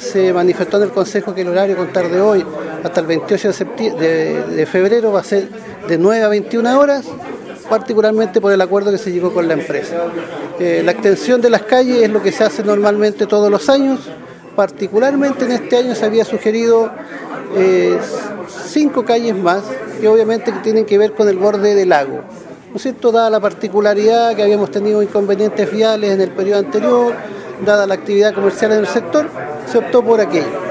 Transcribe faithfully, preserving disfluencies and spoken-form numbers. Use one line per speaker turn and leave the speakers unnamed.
se manifestó en el Consejo que el horario a contar de hoy hasta el veintiocho de, septiembre, de, de febrero va a ser de nueve a veintiuna horas, particularmente por el acuerdo que se llegó con la empresa. Eh, la extensión de las calles es lo que se hace normalmente todos los años, particularmente en este año se había sugerido eh, cinco calles más, que obviamente tienen que ver con el borde del lago. ¿No es cierto? Dada la particularidad que habíamos tenido inconvenientes viales en el periodo anterior, dada la actividad comercial en el sector, se optó por aquello.